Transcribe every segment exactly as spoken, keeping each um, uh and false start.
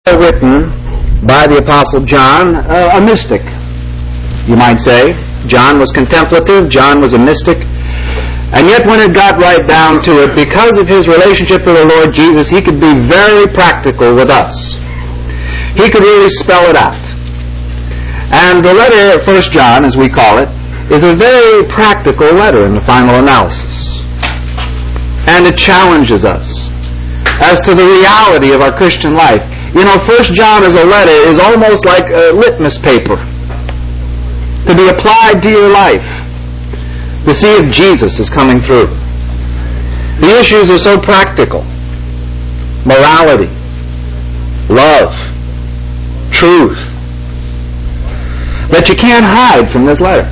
written by the Apostle John, uh, a mystic, you might say. John was contemplative, John was a mystic, and yet when it got right down to it, because of his relationship to the Lord Jesus, he could be very practical with us. He could really spell it out. And the letter, First John, as we call it, is a very practical letter in the final analysis. And it challenges us as to the reality of our Christian life. You know, First John as a letter is almost like a litmus paper to be applied to your life to see if Jesus is coming through. The issues are so practical. Morality, love, truth, that you can't hide from this letter.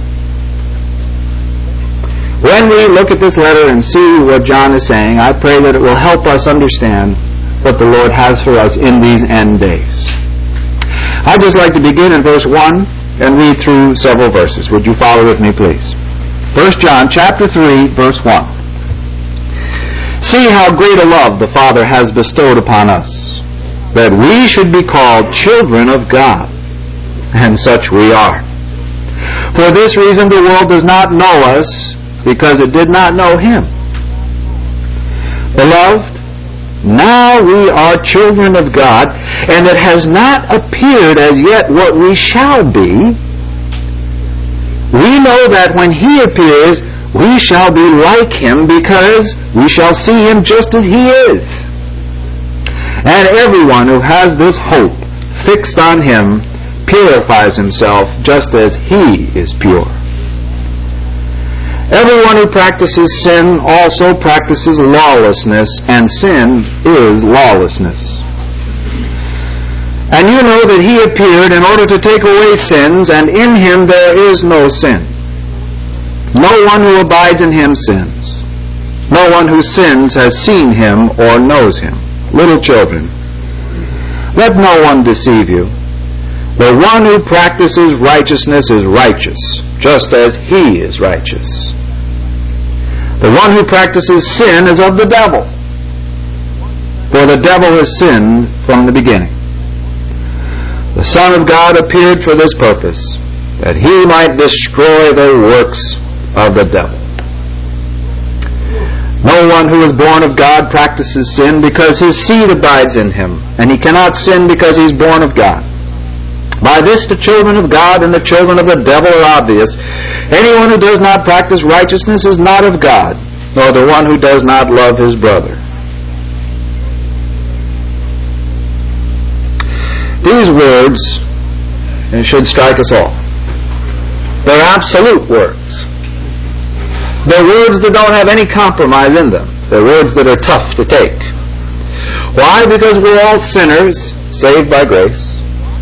When we look at this letter and see what John is saying, I pray that it will help us understand what the Lord has for us in these end days. I'd just like to begin in verse one and read through several verses. Would you follow with me, please? First John chapter three, verse one. See how great a love the Father has bestowed upon us, that we should be called children of God, and such we are. For this reason the world does not know us, because it did not know Him. Beloved, now we are children of God, and it has not appeared as yet what we shall be. We know that when He appears, we shall be like Him, because we shall see Him just as He is. And everyone who has this hope fixed on Him purifies himself just as He is pure. Everyone who practices sin also practices lawlessness, and sin is lawlessness. And you know that He appeared in order to take away sins, and in Him there is no sin. No one who abides in Him sins. No one who sins has seen Him or knows Him. Little children, let no one deceive you. The one who practices righteousness is righteous, just as He is righteous. The one who practices sin is of the devil, for the devil has sinned from the beginning. The Son of God appeared for this purpose, that He might destroy the works of the devil. No one who is born of God practices sin, because his seed abides in him, and he cannot sin because he is born of God. By this the children of God and the children of the devil are obvious. Anyone who does not practice righteousness is not of God, nor the one who does not love his brother. These words should strike us all. They're absolute words. They're words that don't have any compromise in them. They're words that are tough to take. Why? Because we're all sinners, saved by grace.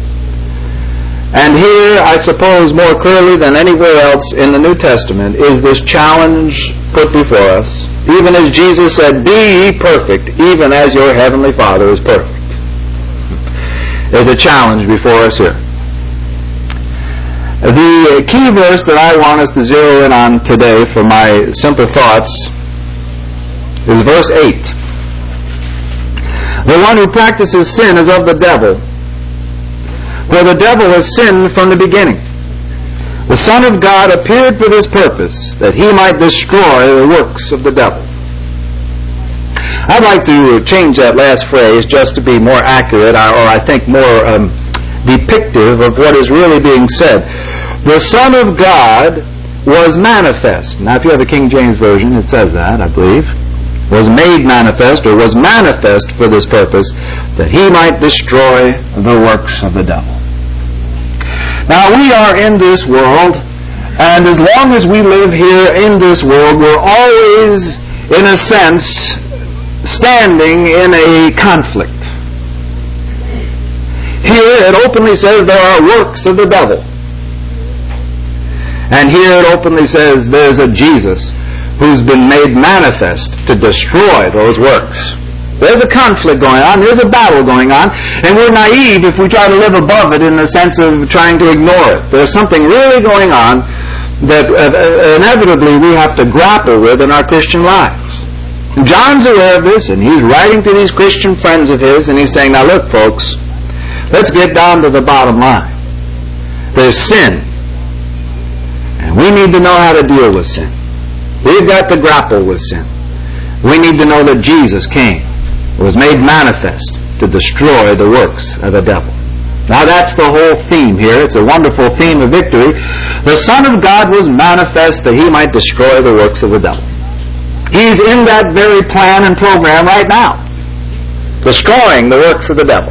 And here, I suppose, more clearly than anywhere else in the New Testament, is this challenge put before us. Even as Jesus said, "Be ye perfect, even as your heavenly Father is perfect." There's a challenge before us here. The key verse that I want us to zero in on today for my simple thoughts is verse eight. The one who practices sin is of the devil, for the devil has sinned from the beginning. The Son of God appeared for this purpose, that He might destroy the works of the devil. I'd like to change that last phrase just to be more accurate, or I think more um, depictive of what is really being said. The Son of God was manifest. Now, if you have a King James Version, it says that, I believe. Was made manifest, or was manifest for this purpose, that He might destroy the works of the devil. Now, we are in this world, and as long as we live here in this world, we're always, in a sense, standing in a conflict. Here it openly says there are works of the devil. And here it openly says there's a Jesus who's been made manifest to destroy those works. There's a conflict going on. There's a battle going on. And we're naive if we try to live above it in the sense of trying to ignore it. There's something really going on that uh, inevitably we have to grapple with in our Christian lives. John's aware of this, and he's writing to these Christian friends of his, and he's saying, now look, folks, Let's get down to the bottom line. There's sin. And we need to know how to deal with sin. We've got to grapple with sin. We need to know that Jesus came, was made manifest to destroy the works of the devil. Now that's the whole theme here. It's a wonderful theme of victory. The Son of God was manifest that He might destroy the works of the devil. He's in that very plan and program right now, destroying the works of the devil.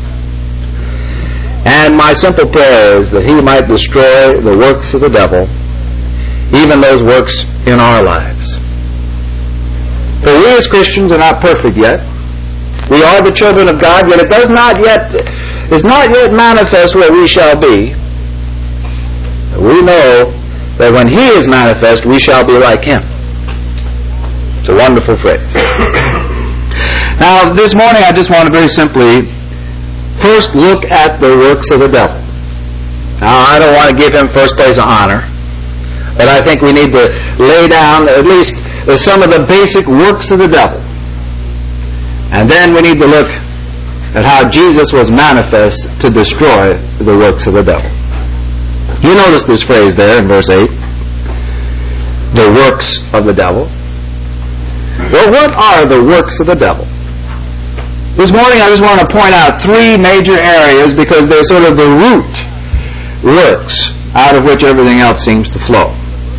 And my simple prayer is that He might destroy the works of the devil, even those works in our lives. For we as Christians are not perfect yet. We are the children of God, yet it does not yet is not yet manifest where we shall be. But we know that when He is manifest, we shall be like Him. It's a wonderful phrase. Now, this morning I just want to very simply first look at the works of the devil. Now, I don't want to give him first place of honor, but I think we need to lay down at least some of the basic works of the devil. And then we need to look at how Jesus was manifest to destroy the works of the devil. You notice this phrase there in verse eight. The works of the devil. Well, what are the works of the devil? This morning I just want to point out three major areas because they're sort of the root works out of which everything else seems to flow.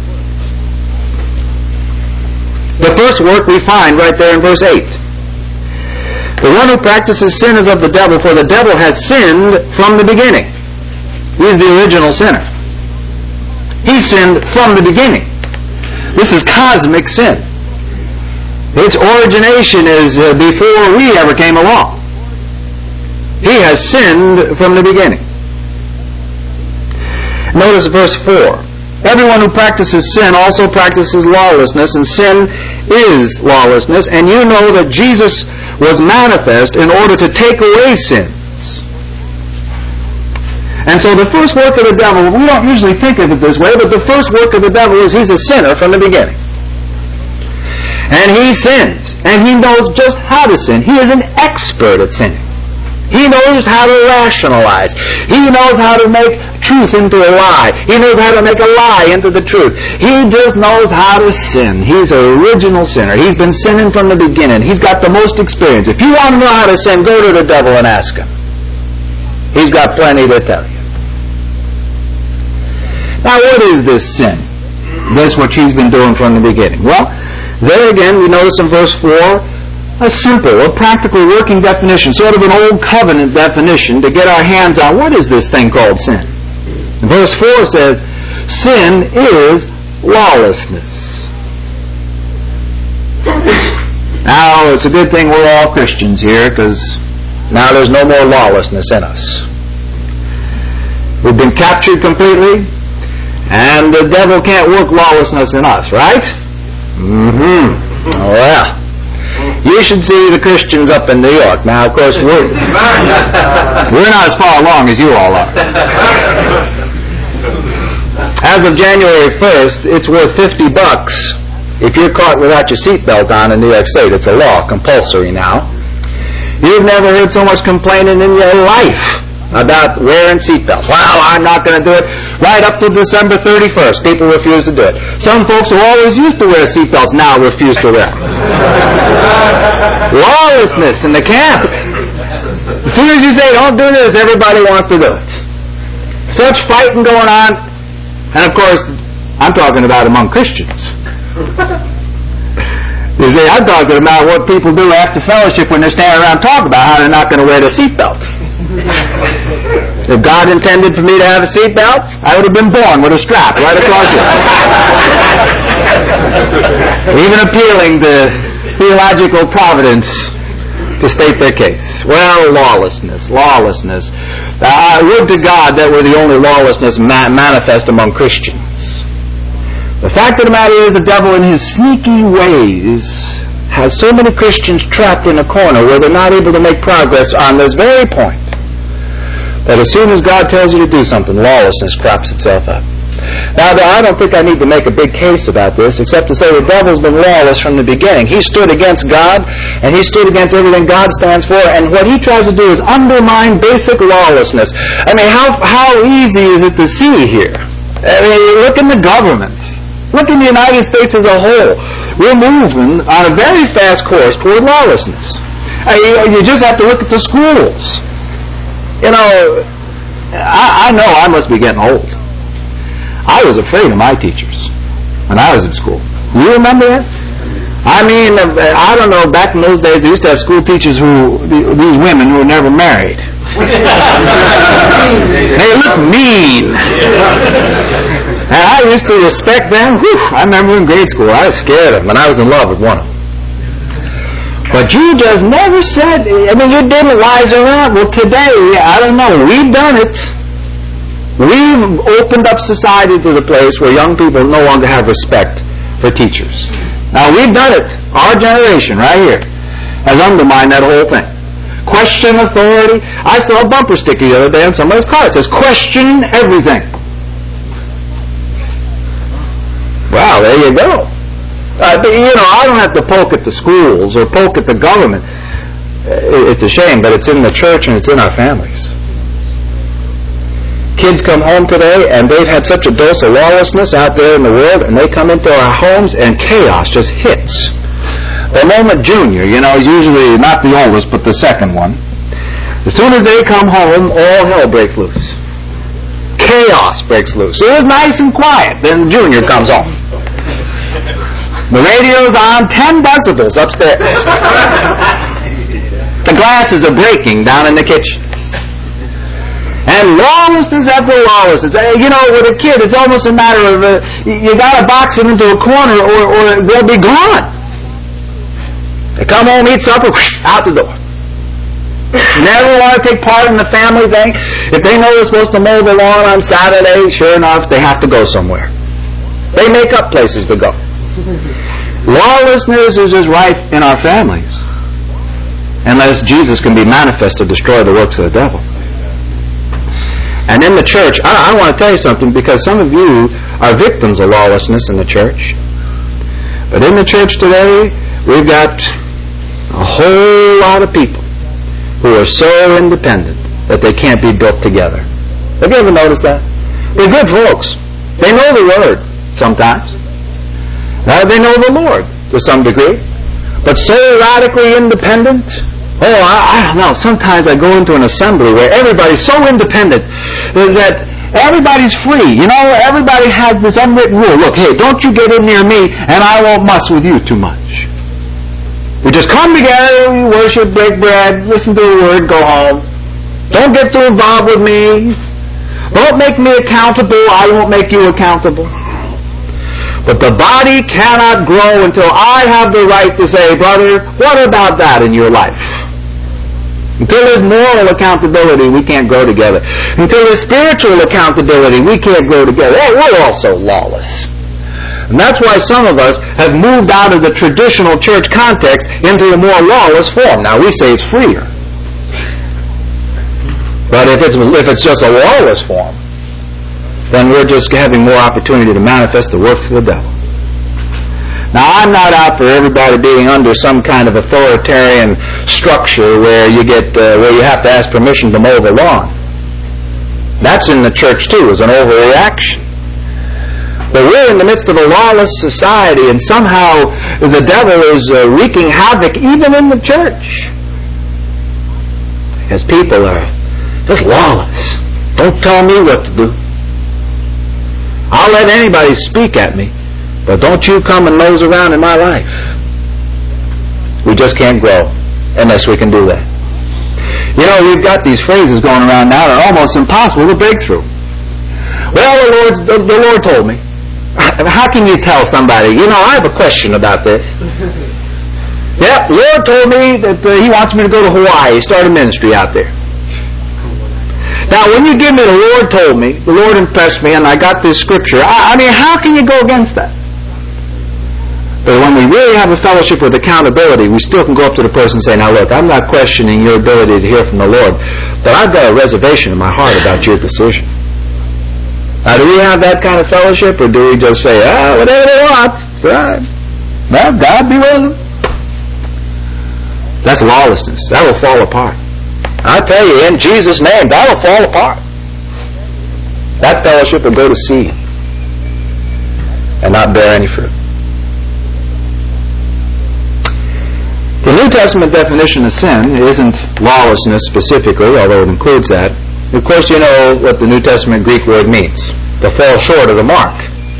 The first work we find right there in verse eight. The one who practices sin is of the devil, for the devil has sinned from the beginning. He's the original sinner. He sinned from the beginning. This is cosmic sin. Its origination is uh, before we ever came along. He has sinned from the beginning. Notice verse four. Everyone who practices sin also practices lawlessness, and sin is lawlessness. And you know that Jesus was manifest in order to take away sins. And so the first work of the devil, we don't usually think of it this way, but the first work of the devil is he's a sinner from the beginning. And he sins. And he knows just how to sin. He is an expert at sinning. He knows how to rationalize. He knows how to make truth into a lie. He knows how to make a lie into the truth. He just knows how to sin. He's an original sinner. He's been sinning from the beginning. He's got the most experience. If you want to know how to sin, go to the devil and ask him. He's got plenty to tell you. Now, what is this sin? This which he's been doing from the beginning. Well, there again, we notice in verse four, a simple, a practical working definition, sort of an old covenant definition to get our hands on what is this thing called sin. Verse four says, sin is lawlessness. Now, it's a good thing we're all Christians here, because now there's no more lawlessness in us. We've been captured completely, and the devil can't work lawlessness in us, right? Mm-hmm. Oh, yeah. You should see the Christians up in New York. Now, of course, we're, we're not as far along as you all are. As of January first, it's worth fifty bucks if you're caught without your seatbelt on in New York State. It's a law, compulsory now. You've never heard so much complaining in your life about wearing seatbelts. Well, I'm not going to do it. Right up to December thirty-first, people refuse to do it. Some folks who always used to wear seatbelts now refuse to wear them. Lawlessness in the camp. As soon as you say, don't do this, everybody wants to do it. Such fighting going on. And of course, I'm talking about among Christians. You see, I'm talking about what people do after fellowship when they're standing around talking about how they're not going to wear their seatbelt. If God intended for me to have a seatbelt, I would have been born with a strap right across here. Even appealing to theological providence to state their case. Well, lawlessness, lawlessness. Uh, would to God that were the only lawlessness ma- manifest among Christians. The fact of the matter is the devil in his sneaky ways has so many Christians trapped in a corner where they're not able to make progress on this very point. That as soon as God tells you to do something, lawlessness crops itself up. Now, I don't think I need to make a big case about this, except to say the devil's been lawless from the beginning. He stood against God, and he stood against everything God stands for, and what he tries to do is undermine basic lawlessness. I mean, how how easy is it to see here? I mean, look in the government. Look in the United States as a whole. We're moving on a very fast course toward lawlessness. I mean, you just have to look at the schools. You know, I, I know I must be getting old. I was afraid of my teachers when I was in school. You remember that? I mean, I don't know, back in those days, they used to have school teachers who, these women who were never married. They look mean. And I used to respect them. Whew, I remember in grade school, I was scared of them, and I was in love with one of them. But you just never said, I mean, you didn't wise around. Well, today, I don't know, we've done it. We've opened up society to the place where young people no longer have respect for teachers. Now, we've done it. Our generation, right here, has undermined that whole thing. Question authority. I saw a bumper sticker the other day on somebody's car. It says, question everything. Wow, there you go. Uh, but, you know, I don't have to poke at the schools or poke at the government. It's a shame, but it's in the church and it's in our families. Kids come home today and they've had such a dose of lawlessness out there in the world, and they come into our homes and chaos just hits. The moment Junior, you know, is usually not the oldest but the second one. As soon as they come home, all hell breaks loose. Chaos breaks loose. It was nice and quiet. Then Junior comes home. The radio's on ten decibels upstairs. The glasses are breaking down in the kitchen. And lawlessness after lawlessness. You know, with a kid, it's almost a matter of uh, you got to box them into a corner, or, or they'll be gone. They come home, eat supper, whoosh, out the door. Never want to take part in the family thing. If they know they're supposed to mow the lawn on Saturday, sure enough, they have to go somewhere. They make up places to go. Lawlessness is just rife in our families, unless Jesus can be manifest to destroy the works of the devil. And in the church, I, I want to tell you something, because some of you are victims of lawlessness in the church. But in the church today, we've got a whole lot of people who are so independent that they can't be built together. Have you ever noticed that? They're good folks. They know the Word sometimes. Uh, they know the Lord to some degree. But so radically independent. Oh, I, I don't know. Sometimes I go into an assembly where everybody's so independent that everybody's free. You know, everybody has this unwritten rule. Look, hey, don't you get in near me, and I won't mess with you too much. We just come together, we worship, break bread, listen to the Word, go home. Don't get too involved with me. Don't make me accountable. I won't make you accountable. But the body cannot grow until I have the right to say, brother, what about that in your life? Until there's moral accountability, we can't grow together. Until there's spiritual accountability, we can't grow together. Hey, we're all so lawless. And that's why some of us have moved out of the traditional church context into a more lawless form. Now, we say it's freer. But if it's, if it's just a lawless form, then we're just having more opportunity to manifest the works of the devil. Now, I'm not out for everybody being under some kind of authoritarian structure where you get uh, where you have to ask permission to mow the lawn. That's in the church too, as an overreaction. But we're in the midst of a lawless society, and somehow the devil is uh, wreaking havoc even in the church, because people are just lawless. Don't tell me what to do. I'll let anybody speak at me, but don't you come and nose around in my life. We just can't grow unless we can do that. You know, we've got these phrases going around now that are almost impossible to break through. Well, the Lord, the, the Lord told me. How can you tell somebody, you know, I have a question about this. Yep, the Lord told me that uh, He wants me to go to Hawaii, start a ministry out there. Now, when you give me the Lord told me, the Lord impressed me, and I got this scripture, I, I mean, how can you go against that? But when we really have a fellowship with accountability, we still can go up to the person and say, now look, I'm not questioning your ability to hear from the Lord, but I've got a reservation in my heart about your decision. Now, do we have that kind of fellowship, or do we just say, ah, whatever they want, it's all right. Well, God be with them. That's lawlessness. That will fall apart. I tell you, in Jesus' name, that will fall apart. That fellowship will go to seed and not bear any fruit. The New Testament definition of sin isn't lawlessness specifically, although it includes that. Of course, you know what the New Testament Greek word means: to fall short of the mark.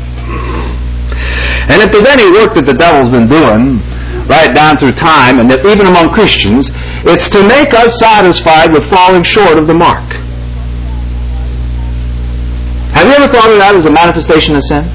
And if there's any work that the devil's been doing right down through time, and that even among Christians, it's to make us satisfied with falling short of the mark. Have you ever thought of that as a manifestation of sin?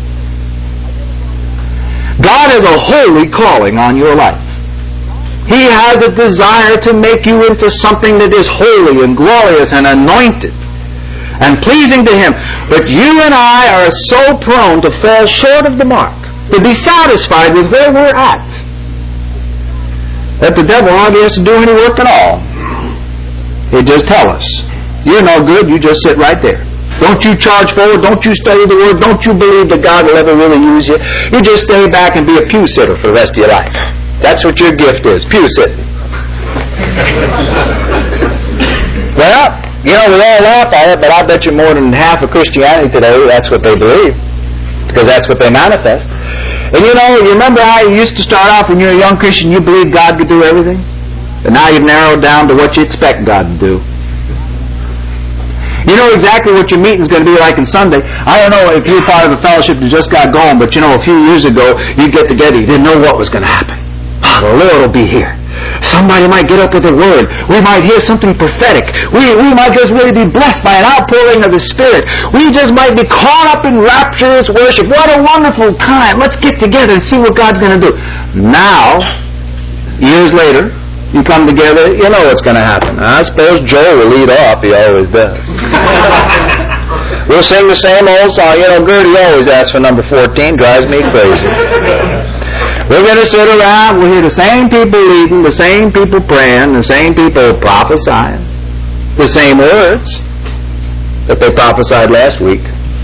God has a holy calling on your life. He has a desire to make you into something that is holy and glorious and anointed and pleasing to Him. But you and I are so prone to fall short of the mark, to be satisfied with where we're at, that the devil hardly has to do any work at all. He'll just tell us, you're no good, you just sit right there. Don't you charge forward, don't you study the Word, don't you believe that God will ever really use you. You just stay back and be a pew sitter for the rest of your life. That's what your gift is, pew sitting. Well, you know, we all laugh at it, but I bet you more than half of Christianity today, that's what they believe, because that's what they manifest. And you know, you remember how you used to start off when you were a young Christian, you believed God could do everything? But now you've narrowed down to what you expect God to do. You know exactly what your meeting's going to be like on Sunday. I don't know if you're part of a fellowship that just got going, but you know, a few years ago, you'd get together, you didn't know what was going to happen. Oh, the Lord will be here. Somebody might get up with a word. We might hear something prophetic. We, we might just really be blessed by an outpouring of the Spirit. We just might be caught up in rapturous worship. What a wonderful time. Let's get together and see what God's going to do. Now, years later, you come together, you know what's going to happen. I suppose Joe will lead off. He always does. We'll sing the same old song. You know, Gertie always asks for number fourteen. Drives me crazy. We're going to sit around, we'll hear the same people leading, the same people praying, the same people prophesying, the same words that they prophesied last week.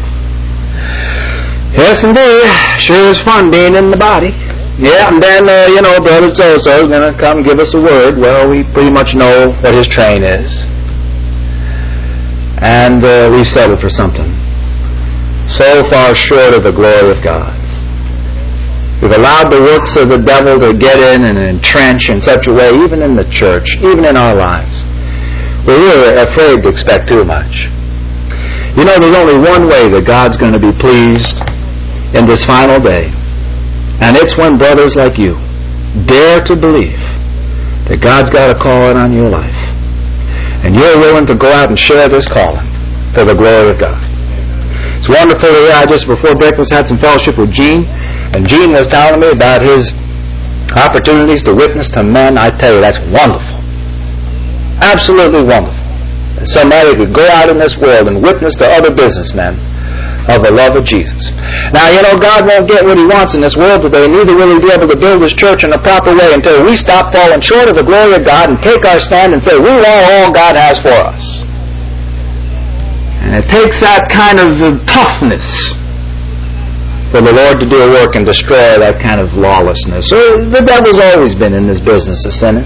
Yes, indeed. Sure is fun being in the body. Yeah, and then, uh, you know, Brother So-so is going to come give us a word. Well, we pretty much know what his train is. And uh, we've settled for something so far short of the glory of God. We've allowed the works of the devil to get in and entrench in such a way, even in the church, even in our lives. We're really afraid to expect too much. You know, there's only one way that God's going to be pleased in this final day. And it's when brothers like you dare to believe that God's got a calling on your life. And you're willing to go out and share this calling for the glory of God. It's wonderful to hear. I just before breakfast had some fellowship with Gene. And Gene was telling me about his opportunities to witness to men. I tell you, that's wonderful. Absolutely wonderful. And somebody could go out in this world and witness to other businessmen of the love of Jesus. Now, you know, God won't get what He wants in this world today, neither will He be able to build His church in a proper way until we stop falling short of the glory of God and take our stand and say, we want all God has for us. And it takes that kind of uh, toughness for the Lord to do a work and destroy that kind of lawlessness. So the devil's always been in this business of sinning.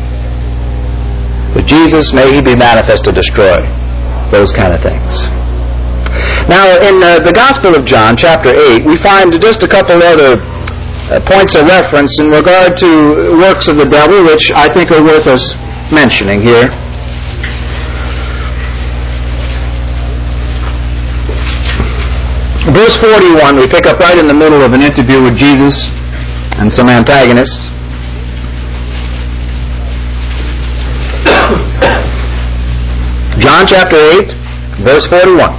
But Jesus, may He be manifest to destroy those kind of things. Now, in uh, the Gospel of John, chapter eight, we find just a couple other uh, points of reference in regard to works of the devil, which I think are worth us mentioning here. Verse forty-one, we pick up right in the middle of an interview with Jesus and some antagonists. John chapter eight, verse forty-one.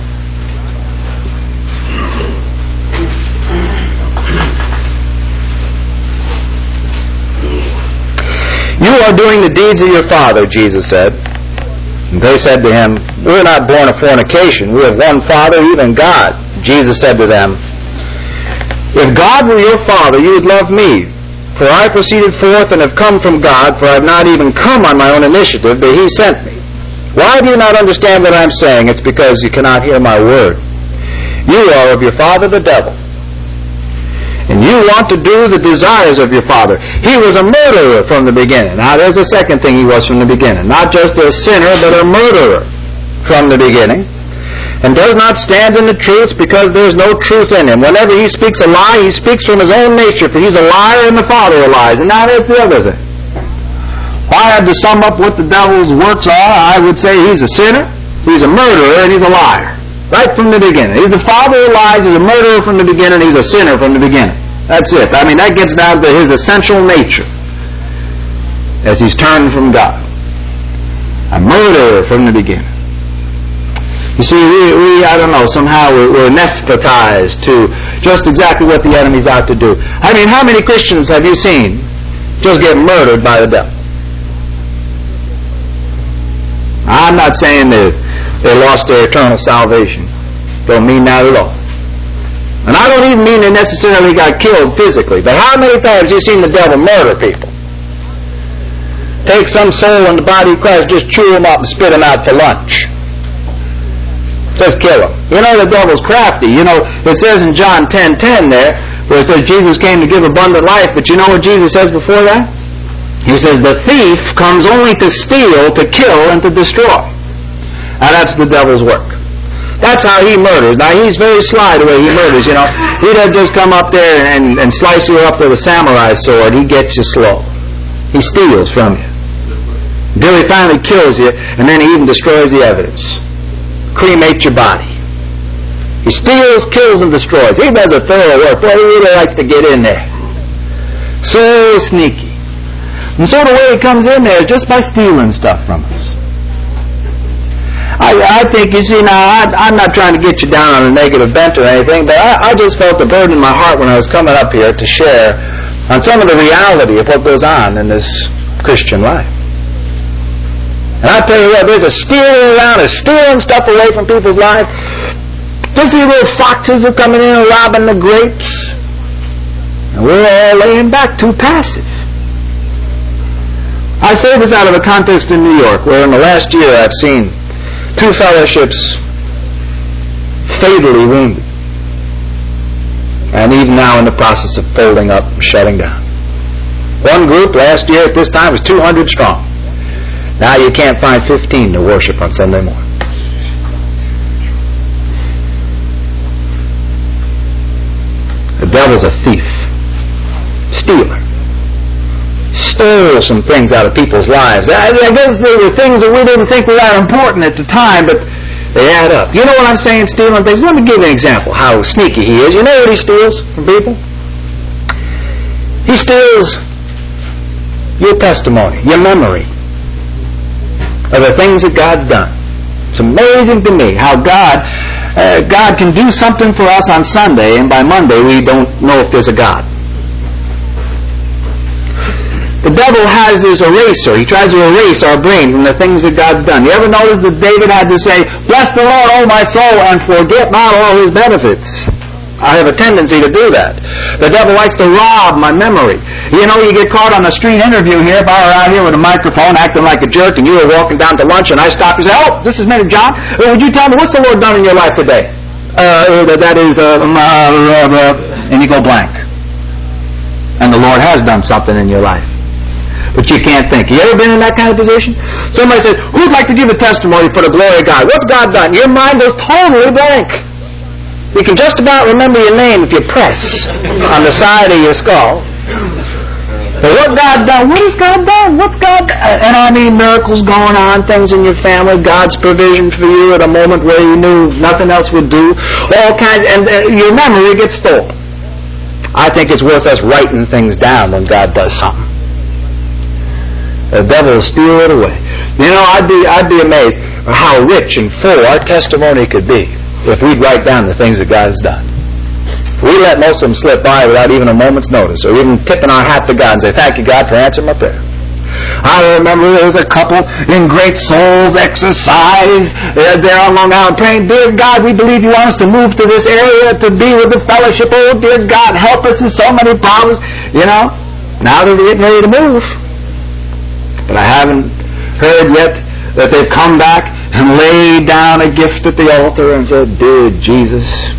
You are doing the deeds of your father, Jesus said. And they said to him, we are not born of fornication. We have one Father, even God. Jesus said to them, if God were your Father, you would love me. For I proceeded forth and have come from God, for I have not even come on my own initiative, but He sent me. Why do you not understand what I am saying? It's because you cannot hear my word. You are of your father the devil, and you want to do the desires of your father. He was a murderer from the beginning. Now there's a second thing he was from the beginning. Not just a sinner, but a murderer from the beginning. And does not stand in the truth, because there's no truth in him. Whenever he speaks a lie, he speaks from his own nature, for he's a liar and the father of lies. And now there's the other thing. If I had to sum up what the devil's works are, I would say he's a sinner, he's a murderer, and he's a liar. Right from the beginning. He's the father of lies, he's a murderer from the beginning, he's a sinner from the beginning. That's it. I mean, that gets down to his essential nature as he's turned from God. A murderer from the beginning. You see, we, we I don't know, somehow we're, we're anesthetized to just exactly what the enemy's out to do. I mean, how many Christians have you seen just get murdered by the devil? I'm not saying that they lost their eternal salvation. Don't mean that at all. And I don't even mean they necessarily got killed physically. But how many times have you seen the devil murder people? Take some soul in the body of Christ, just chew them up and spit them out for lunch. Just kill them. You know the devil's crafty. You know, it says in John ten ten there, where it says Jesus came to give abundant life, but you know what Jesus says before that? He says, the thief comes only to steal, to kill, and to destroy. Now that's the devil's work. That's how he murders. Now he's very sly the way he murders, you know. He doesn't just come up there and, and slice you up with a samurai sword. He gets you slow. He steals from you. Until he finally kills you, and then he even destroys the evidence. Cremate your body. He steals, kills, and destroys. He does a thorough work. Boy, he really likes to get in there. So sneaky. And so the way he comes in there is just by stealing stuff from us. I, I think, you see, now, I, I'm not trying to get you down on a negative bent or anything, but I, I just felt the burden in my heart when I was coming up here to share on some of the reality of what goes on in this Christian life. And I tell you what, there's a stealing around, a stealing stuff away from people's lives. Just these little foxes are coming in and robbing the grapes. And we're all laying back too passive. I say this out of a context in New York, where in the last year I've seen two fellowships fatally wounded. And even now in the process of folding up and shutting down. One group last year at this time was two hundred strong. Now you can't find fifteen to worship on Sunday morning. The devil's a thief. Stealer. Stole some things out of people's lives. I, I guess they were things that we didn't think were that important at the time, but they add up. You know what I'm saying, stealing things? Let me give you an example how sneaky he is. You know what he steals from people? He steals your testimony, your memory of the things that God's done. It's amazing to me how God uh, God can do something for us on Sunday, and by Monday we don't know if there's a God. The devil has his eraser. He tries to erase our brain from the things that God's done. You ever notice that David had to say, "Bless the Lord, O my soul, and forget not all his benefits"? I have a tendency to do that. The devil likes to rob my memory. You know, you get caught on a street interview here. If I were out here with a microphone acting like a jerk and you were walking down to lunch and I stopped and say, "Oh, this is Mister John. Would you tell me, what's the Lord done in your life today?" Uh, that is, uh, uh, uh, and you go blank. And the Lord has done something in your life. But you can't think. You ever been in that kind of position? Somebody says, "Who'd like to give a testimony for the glory of God?" What's God done? Your mind goes totally blank. You can just about remember your name if you press on the side of your skull. But what God done? What has God done? What's God done? And I mean miracles going on, things in your family, God's provision for you at a moment where you knew nothing else would do. All kinds, and uh, your memory gets stolen. I think it's worth us writing things down when God does something. The devil will steal it away. You know, I'd be I'd be amazed how rich and full our testimony could be if we'd write down the things that God has done. We let most of them slip by without even a moment's notice, or even tipping our hat to God and say, "Thank you, God, for answering my prayer." I remember there was a couple in Great Souls exercise uh, there on Long Island praying, "Dear God, we believe you want us to move to this area to be with the fellowship. Oh, dear God, help us. There's so many problems." You know, now they're getting ready to move. But I haven't heard yet that they've come back and laid down a gift at the altar and said, "Dear Jesus,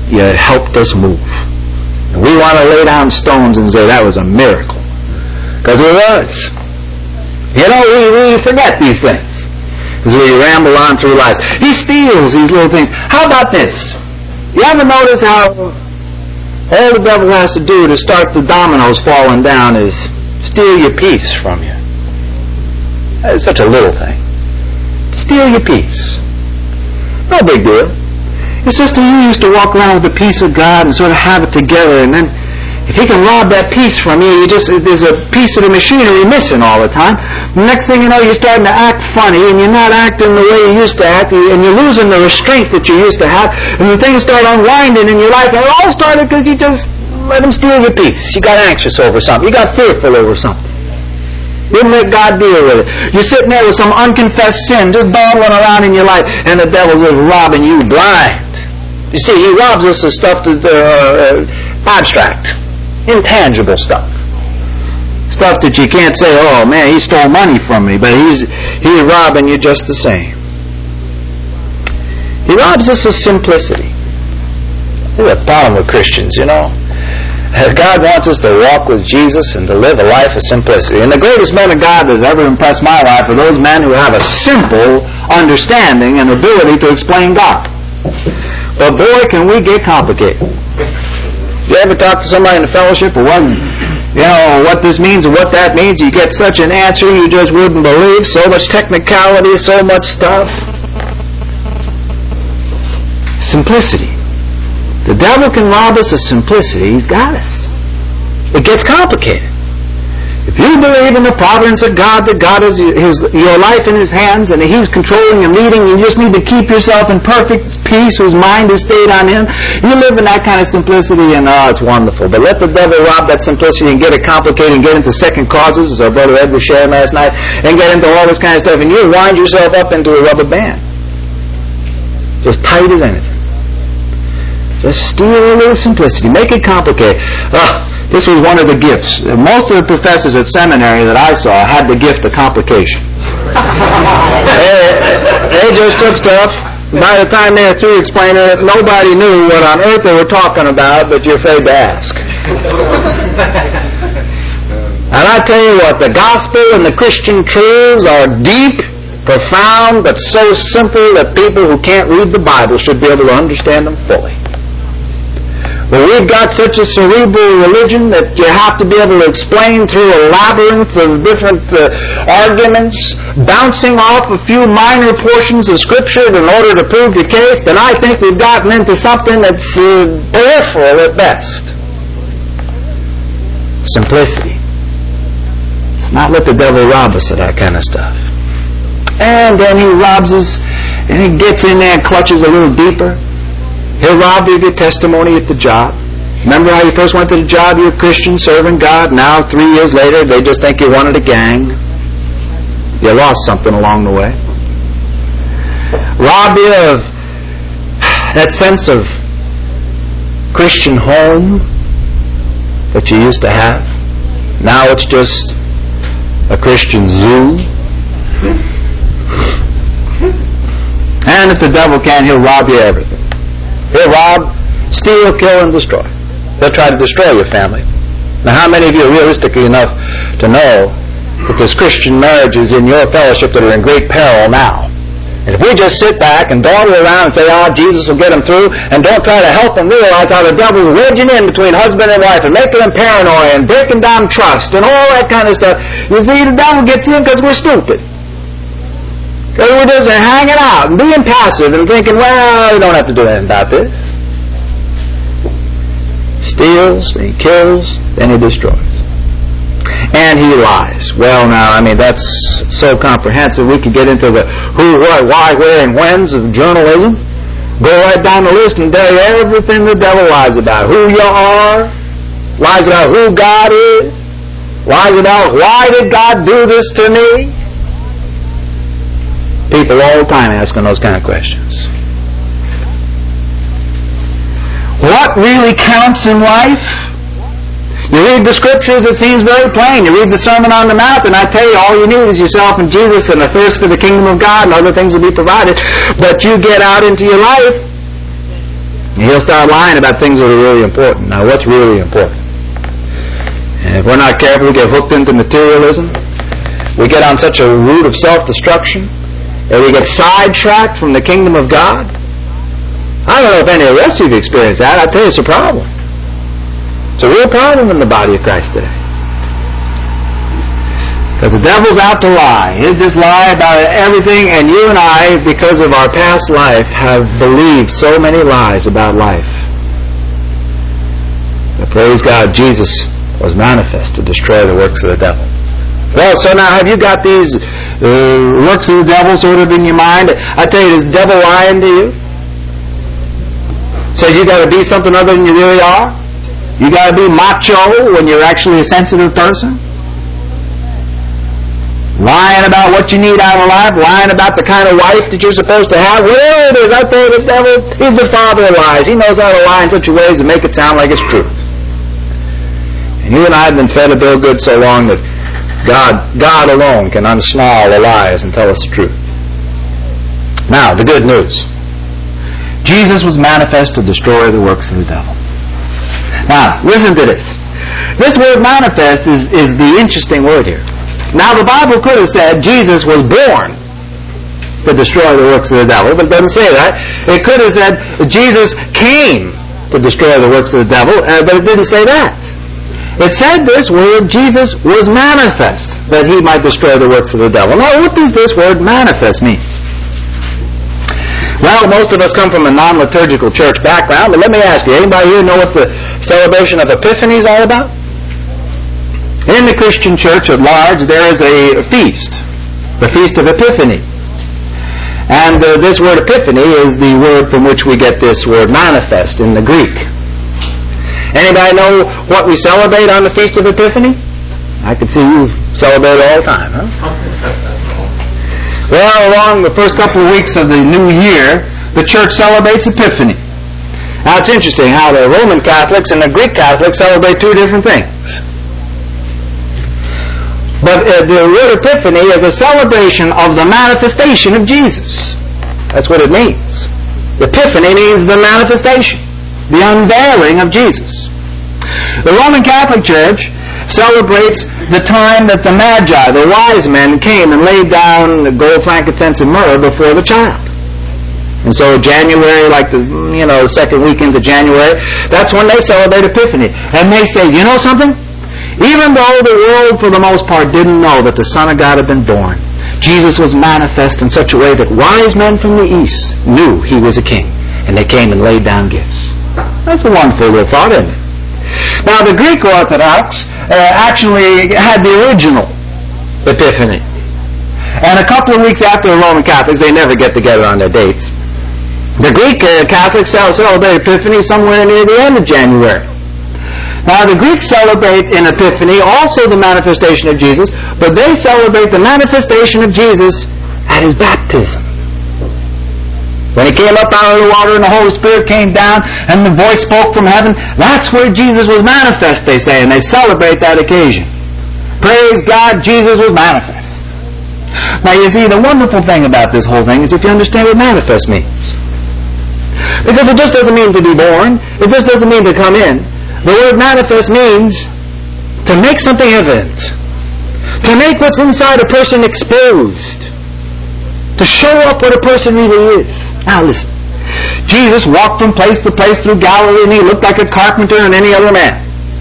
you helped us move. And we want to lay down stones and say that was a miracle. Because it was. You know, we, we forget these things as we ramble on through life. He steals these little things. How about this? You ever notice how all the devil has to do to start the dominoes falling down is steal your peace from you? It's such a little thing. Steal your peace. No big deal. It's just that you used to walk around with the peace of God and sort of have it together, and then if he can rob that piece from you, you just there's a piece of the machinery missing all the time. Next thing you know, you're starting to act funny, and you're not acting the way you used to act, and you're losing the restraint that you used to have, and the things start unwinding in your life, and it all started because you just let him steal your peace. You got anxious over something. You got fearful over something. You didn't let God deal with it. You're sitting there with some unconfessed sin just dawdling around in your life, and the devil is robbing you blind. You see, he robs us of stuff that uh, uh, abstract. Intangible stuff. Stuff that you can't say, oh man, he stole money from me, but he's he's robbing you just the same. He robs us of simplicity. That's the problem with Christians, you know. God wants us to walk with Jesus and to live a life of simplicity. And the greatest men of God that have ever impressed my life are those men who have a simple understanding and ability to explain God. But boy, can we get complicated. You ever talk to somebody in the fellowship or what, you know, what this means and what that means? You get such an answer you just wouldn't believe. So much technicality, so much stuff. Simplicity. The devil can rob us of simplicity. He's got us. It gets complicated. If you believe in the providence of God, that God has his, your life in His hands and He's controlling and leading, you just need to keep yourself in perfect peace whose mind is stayed on Him. You live in that kind of simplicity and oh, it's wonderful. But let the devil rob that simplicity and get it complicated and get into second causes, as our brother Ed was sharing last night, and get into all this kind of stuff, and you wind yourself up into a rubber band. Just tight as anything. Just steal a little simplicity. Make it complicated. Ugh. This was one of the gifts. Most of the professors at seminary that I saw had the gift of complication. they, they just took stuff. By the time they were through explaining it, nobody knew what on earth they were talking about, but you're afraid to ask. And I tell you what, the gospel and the Christian truths are deep, profound, but so simple that people who can't read the Bible should be able to understand them fully. But we've got such a cerebral religion that you have to be able to explain through a labyrinth of different uh, arguments, bouncing off a few minor portions of Scripture in order to prove your case, then I think we've gotten into something that's uh, peripheral at best. Simplicity. Let's not let the devil rob us of that kind of stuff. And then he robs us, and he gets in there and clutches a little deeper. He'll rob you of your testimony at the job. Remember how you first went to the job, you're a Christian, serving God. Now, three years later, they just think you're one of the gang. You lost something along the way. Rob you of that sense of Christian home that you used to have. Now it's just a Christian zoo. And if the devil can, he'll rob you of everything. He'll rob, steal, kill, and destroy. He'll try to destroy your family. Now, how many of you are realistic enough to know that there's Christian marriages in your fellowship that are in great peril now? And if we just sit back and dawdle around and say, oh, Jesus will get them through, and don't try to help them realize how the devil's wedging in between husband and wife and making them paranoid and breaking down trust and all that kind of stuff, you see, the devil gets in because we're stupid. Because we're just hanging out and being passive and thinking, well, we don't have to do anything about this. Steals, he kills, then he destroys. And he lies. Well, now, I mean, that's so comprehensive. We could get into the who, what, why, where, and whens of journalism. Go right down the list and tell you everything the devil lies about. Who you are, lies about who God is, lies about why did God do this to me. People all the time asking those kind of questions. What really counts in life? You read the Scriptures, it seems very plain. You read the Sermon on the Mount, and I tell you, all you need is yourself and Jesus and a thirst for the kingdom of God, and other things will be provided. But you get out into your life, And he'll start lying about things that are really important. Now, what's really important? And if we're not careful, we get hooked into materialism. We get on such a route of self-destruction that we get sidetracked from the kingdom of God. I don't know if any of the rest of you have experienced that. I tell you, it's a problem. It's a real problem in the body of Christ today. Because the devil's out to lie. He'll just lie about everything, and you and I, because of our past life, have believed so many lies about life. But praise God, Jesus was manifest to destroy the works of the devil. Well, so now have you got these uh, works of the devil sort of in your mind? I tell you, is the devil lying to you? So you got to be something other than you really are? You got to be macho when you're actually a sensitive person? Lying about what you need out of life, lying about the kind of wife that you're supposed to have, whatever it is. I tell you, the devil, he's the father of lies. He knows how to lie in such a way as to make it sound like it's truth. And you and I have been fed a bill good so long that God, God alone can unsnarl the lies and tell us the truth. Now, the good news. Jesus was manifest to destroy the works of the devil. Now, listen to this. This word manifest is, is the interesting word here. Now, the Bible could have said Jesus was born to destroy the works of the devil, but it doesn't say that. It could have said Jesus came to destroy the works of the devil, uh, but it didn't say that. It said this word, Jesus was manifest, that he might destroy the works of the devil. Now, what does this word manifest mean? Well, most of us come from a non-liturgical church background, but let me ask you, anybody here know what the celebration of Epiphany is all about? In the Christian church at large, there is a feast, the Feast of Epiphany. And uh, this word Epiphany is the word from which we get this word manifest in the Greek. Anybody know what we celebrate on the Feast of Epiphany? I can see you celebrate all the time, huh? Well, along the first couple of weeks of the new year, the church celebrates Epiphany. Now, it's interesting how the Roman Catholics and the Greek Catholics celebrate two different things. But uh, the word Epiphany is a celebration of the manifestation of Jesus. That's what it means. Epiphany means the manifestation, the unveiling of Jesus. The Roman Catholic Church celebrates the time that the Magi, the wise men, came and laid down gold, frankincense, and myrrh before the child. And so January, like the you know the second weekend of January, that's when they celebrate Epiphany. And they say, you know something? Even though the world, for the most part, didn't know that the Son of God had been born, Jesus was manifest in such a way that wise men from the East knew he was a king, and they came and laid down gifts. That's a wonderful little thought, isn't it? Now, the Greek Orthodox uh, actually had the original Epiphany. And a couple of weeks after the Roman Catholics, they never get together on their dates. The Greek uh, Catholics celebrate Epiphany somewhere near the end of January. Now, the Greeks celebrate in Epiphany also the manifestation of Jesus, but they celebrate the manifestation of Jesus at his baptism. When he came up out of the water and the Holy Spirit came down and the voice spoke from heaven, that's where Jesus was manifest, they say, and they celebrate that occasion. Praise God, Jesus was manifest. Now, you see, the wonderful thing about this whole thing is if you understand what manifest means. Because it just doesn't mean to be born. It just doesn't mean to come in. The word manifest means to make something evident, to make what's inside a person exposed, to show up what a person really is. Now listen, Jesus walked from place to place through Galilee and he looked like a carpenter and any other man.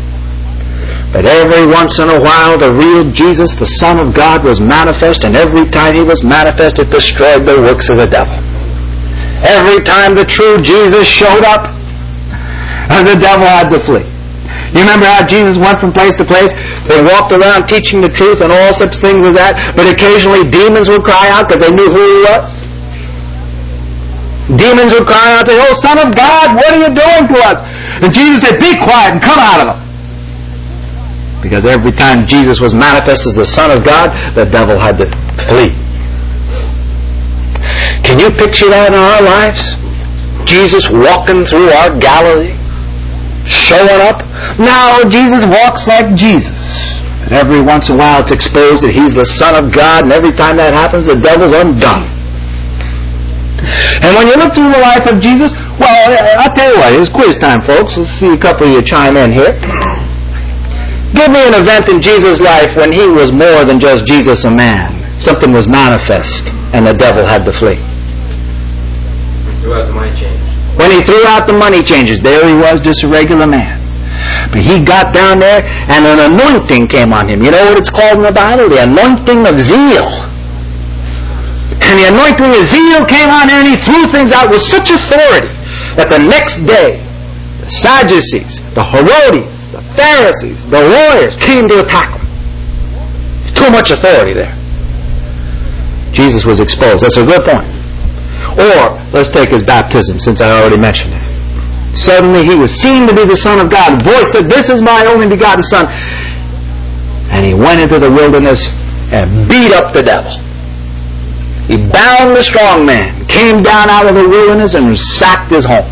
But every once in a while the real Jesus, the Son of God, was manifest, and every time he was manifest it destroyed the works of the devil. Every time the true Jesus showed up, the devil had to flee. You remember how Jesus went from place to place? They walked around teaching the truth and all such things as that, but occasionally demons would cry out because they knew who he was. Demons would cry out and say, "Oh, Son of God, what are you doing to us?" And Jesus said, "Be quiet and come out of them." Because every time Jesus was manifest as the Son of God, the devil had to flee. Can you picture that in our lives? Jesus walking through our Galilee, showing up. Now Jesus walks like Jesus. And every once in a while it's exposed that he's the Son of God, and every time that happens the devil's undone. And when you look through the life of Jesus, Well, I'll tell you what, it's quiz time, folks. Let's see a couple of you chime in here. Give me an event in Jesus' life when he was more than just Jesus a man. Something was manifest, and the devil had to flee. Threw out the money changers. When he threw out the money changers, there he was, just a regular man. But he got down there, and an anointing came on him. You know what it's called in the Bible? The anointing of zeal. And the anointing of zeal came on there, and he threw things out with such authority that the next day, the Sadducees, the Herodians, the Pharisees, the lawyers came to attack him. Too much authority there. Jesus was exposed. That's a good point. Or, let's take his baptism, since I already mentioned it. Suddenly he was seen to be the Son of God. The voice said, "This is my only begotten Son." And he went into the wilderness and beat up the devil. He bound the strong man, came down out of the wilderness and sacked his home.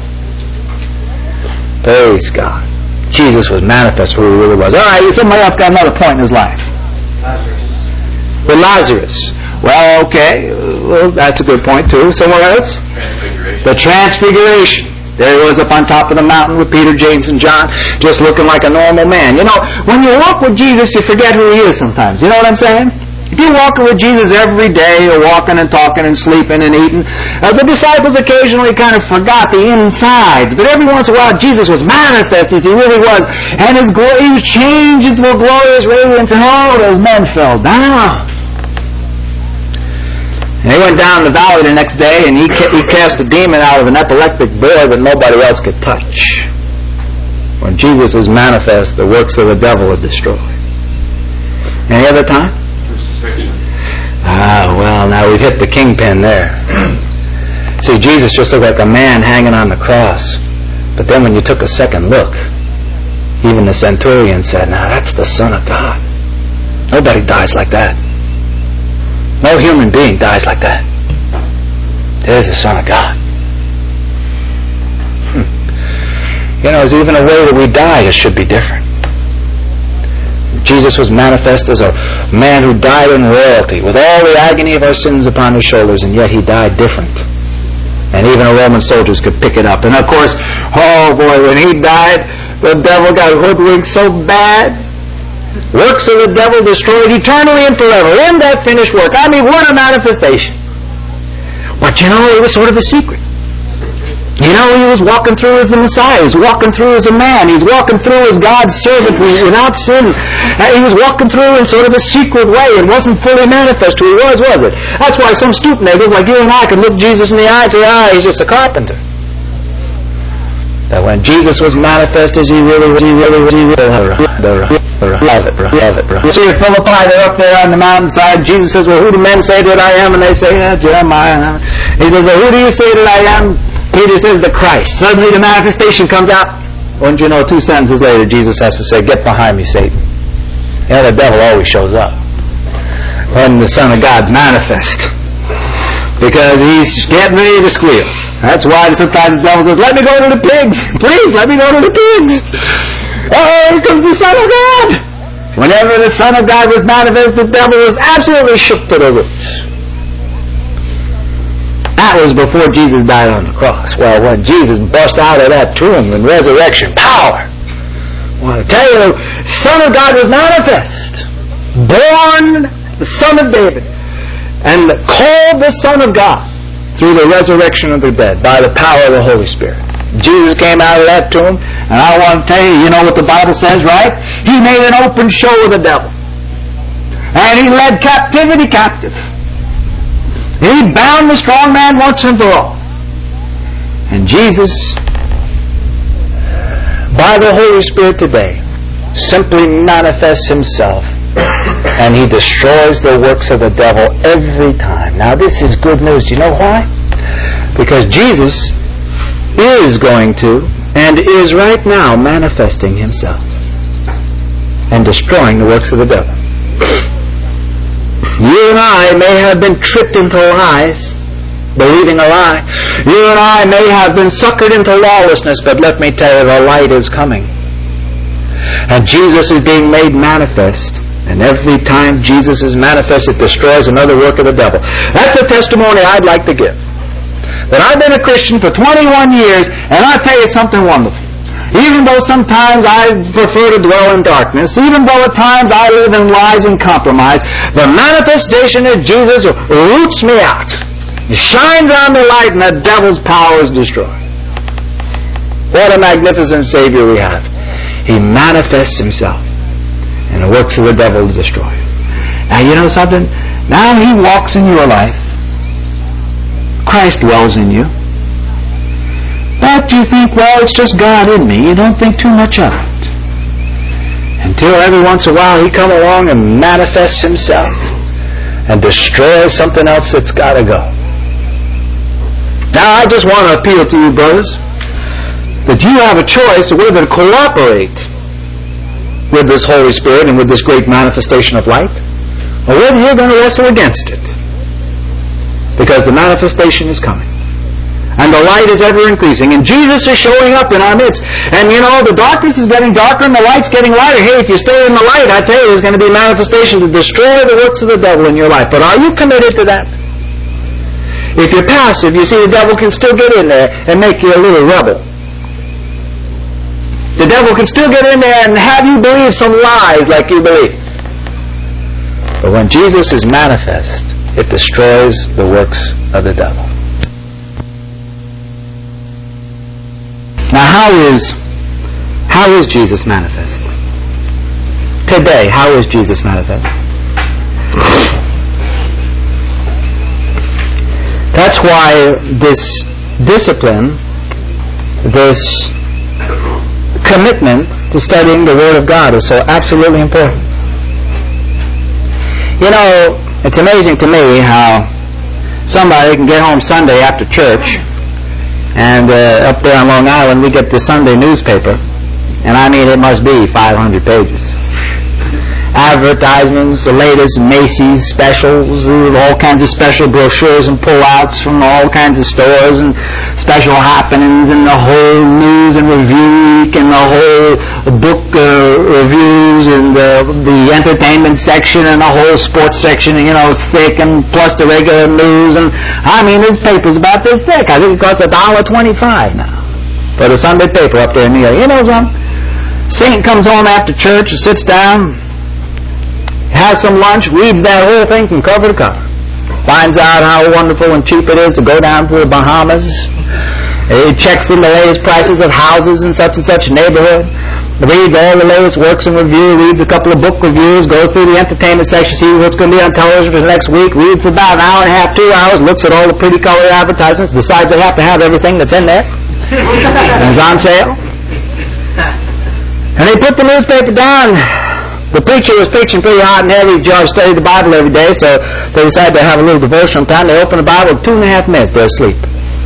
Praise God. Jesus was manifest who he really was. All right, somebody else got another point in his life. Lazarus. With Lazarus. Well, okay. Well, that's a good point, too. Somewhere else? Transfiguration. The Transfiguration. There he was up on top of the mountain with Peter, James, and John, just looking like a normal man. You know, when you walk with Jesus, you forget who he is sometimes. You know what I'm saying? If you're walking with Jesus every day, you're walking and talking and sleeping and eating, uh, the disciples occasionally kind of forgot the insides. But every once in a while, Jesus was manifest as he really was. And his glo- he was changed into a glorious radiance, and all those men fell down. And he went down the valley the next day, and he, ca- he cast a demon out of an epileptic boy that nobody else could touch. When Jesus was manifest, the works of the devil were destroyed. Any other time? Crucifixion. Ah, well, now we've hit the kingpin there. See, Jesus just looked like a man hanging on the cross. But then when you took a second look, even the centurion said, "Now that's the Son of God." Nobody dies like that. No human being dies like that. There's the Son of God. Hmm. You know, there's even a way that we die that should be different. Jesus was manifest as a man who died in royalty, with all the agony of our sins upon his shoulders, and yet he died different. And even the Roman soldiers could pick it up. And of course, oh boy, when he died, the devil got hoodwinked so bad. Works of the devil destroyed eternally and forever. In that finished work. I mean, what a manifestation. But you know, it was sort of a secret. You know, he was walking through as the Messiah. He was walking through as a man. He's walking through as God's servant without sin. He was walking through in sort of a secret way. It wasn't fully manifest who he was, was it? That's why some stoop niggas like you and I could look Jesus in the eye and say, ah, he's just a carpenter. That when Jesus was manifest as he really was, he really was, he really was. See at Philippi, they're up there on the mountainside. Jesus says, "Well, who do men say that I am?" And they say, "Yeah, Jeremiah." He says, "Well, who do you say that I am?" Peter says, "The Christ." Suddenly the manifestation comes out. Wouldn't you know, two sentences later, Jesus has to say, "Get behind me, Satan." You know, the devil always shows up when the Son of God's manifest, because he's getting ready to squeal. That's why sometimes the devil says, "Let me go to the pigs. Please, let me go to the pigs." Oh, here comes the Son of God. Whenever the Son of God was manifest, the devil was absolutely shook to the roots. That was before Jesus died on the cross. Well, when Jesus burst out of that tomb in resurrection power, I want to tell you, the Son of God was manifest. Born the Son of David, and called the Son of God through the resurrection of the dead by the power of the Holy Spirit. Jesus came out of that tomb, and I want to tell you, you know what the Bible says, right? He made an open show with the devil. And he led captivity captive. He bound the strong man once and for all. And Jesus, by the Holy Spirit today, simply manifests himself, and he destroys the works of the devil every time. Now this is good news. You know why? Because Jesus is going to and is right now manifesting himself and destroying the works of the devil. You and I may have been tricked into lies, believing a lie. You and I may have been suckered into lawlessness, but let me tell you, the light is coming. And Jesus is being made manifest. And every time Jesus is manifest, it destroys another work of the devil. That's a testimony I'd like to give. But I've been a Christian for twenty-one years, and I'll tell you something wonderful. Even though sometimes I prefer to dwell in darkness, even though at times I live in lies and compromise, the manifestation of Jesus roots me out. He shines on the light, and the devil's power is destroyed. What a magnificent Savior we have. He manifests himself, and the works of the devil is destroyed. Now, you know something? Now he walks in your life. Christ dwells in you. But you think, well, it's just God in me. You don't think too much of it. Until every once in a while he comes along and manifests himself and destroys something else that's got to go. Now, I just want to appeal to you, brothers, that you have a choice of whether to cooperate with this Holy Spirit and with this great manifestation of light, or whether you're going to wrestle against it. Because the manifestation is coming. And the light is ever increasing. And Jesus is showing up in our midst. And you know, the darkness is getting darker and the light's getting lighter. Hey, if you stay in the light, I tell you, there's going to be a manifestation to destroy the works of the devil in your life. But are you committed to that? If you're passive, you see the devil can still get in there and make you a little rebel. The devil can still get in there and have you believe some lies like you believe. But when Jesus is manifest, it destroys the works of the devil. Now, how is how is Jesus manifest? Today, how is Jesus manifest? That's why this discipline, this commitment to studying the Word of God is so absolutely important. You know, it's amazing to me how somebody can get home Sunday after church, and uh, up there on Long Island we get the Sunday newspaper, and I mean it must be five hundred pages. Advertisements, the latest Macy's specials, all kinds of special brochures and pullouts from all kinds of stores, and special happenings, and the whole news and review week, and the whole book uh, reviews, and the, the entertainment section, and the whole sports section. You know, it's thick, and plus the regular news. And I mean, this paper's about this thick. I think it costs a dollar twenty-five now for the Sunday paper up there in New York. You know something? Saint comes home after church and sits down, has some lunch, reads that whole thing from cover to cover. Finds out how wonderful and cheap it is to go down to the Bahamas. He checks in the latest prices of houses in such and such a neighborhood. Reads all the latest works and review. Reads a couple of book reviews. Goes through the entertainment section. Sees what's going to be on television for the next week. Reads for about an hour and a half, two hours. Looks at all the pretty colored advertisements. Decides they have to have everything that's in there. And it's on sale. And they put the newspaper down. The preacher was preaching pretty hot and heavy. George studied the Bible every day, so they decided to have a little devotional time. They opened the Bible, two and a half minutes, they're asleep.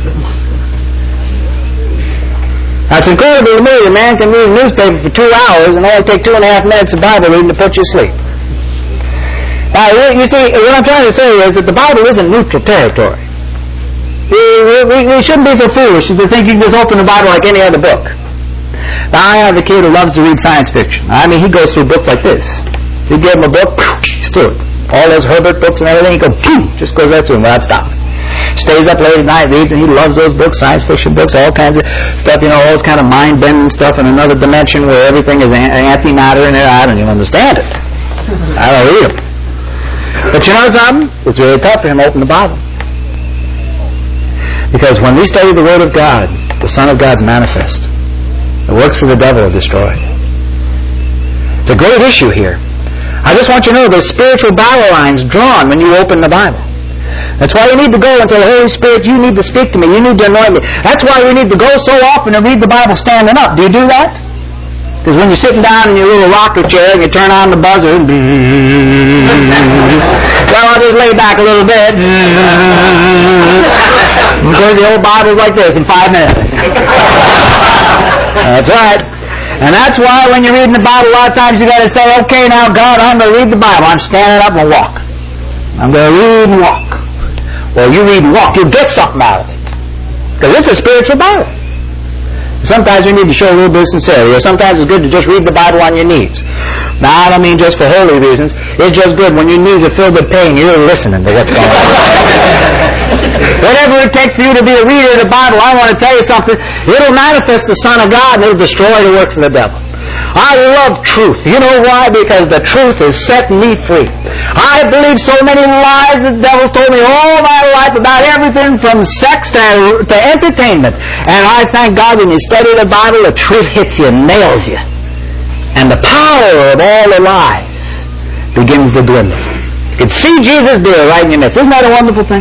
That's incredible to me. A man can read a newspaper for two hours and only take two and a half minutes of Bible reading to put you to sleep. Now, you see, what I'm trying to say is that the Bible isn't neutral territory. We, we, we shouldn't be so foolish as to think you can just open the Bible like any other book. Now, I have a kid who loves to read science fiction. I mean, he goes through books like this. You give him a book, he's through it. All those Herbert books and everything, he goes, just goes right through them without stopping. Stays up late at night, reads, and he loves those books, science fiction books, all kinds of stuff, you know, all this kind of mind-bending stuff in another dimension where everything is antimatter in there. I don't even understand it. I don't read them. But you know something? It's really tough for him to open the Bible. Because when we study the Word of God, the Son of God's manifest. The works of the devil are destroyed. It's a great issue here. I just want you to know there's spiritual battle lines drawn when you open the Bible. That's why you need to go and say, Holy Spirit, you need to speak to me. You need to anoint me. That's why we need to go so often and read the Bible standing up. Do you do that? Because when you're sitting down in your little rocker chair and you turn on the buzzer, well, I'll just lay back a little bit. Because the old Bible's like this in five minutes. That's right. And that's why when you're reading the Bible, a lot of times you got to say, okay, now God, I'm going to read the Bible. I'm standing up and walk. I'm going to read and walk. Well, you read and walk, you'll get something out of it. Because it's a spiritual Bible. Sometimes you need to show a little bit of sincerity, or sometimes it's good to just read the Bible on your knees. Now, I don't mean just for holy reasons. It's just good when your knees are filled with pain, you're listening to what's going on. Whatever it takes for you to be a reader of the Bible, I want to tell you something. It'll manifest the Son of God and it'll destroy the works of the devil. I love truth. You know why? Because the truth has set me free. I believe so many lies the devil's told me all my life about everything from sex to, to entertainment. And I thank God when you study the Bible, the truth hits you, nails you. And the power of all the lies begins to dwindle. You can see Jesus do it right in your midst. Isn't that a wonderful thing?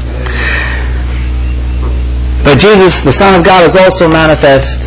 But Jesus, the Son of God, is also manifest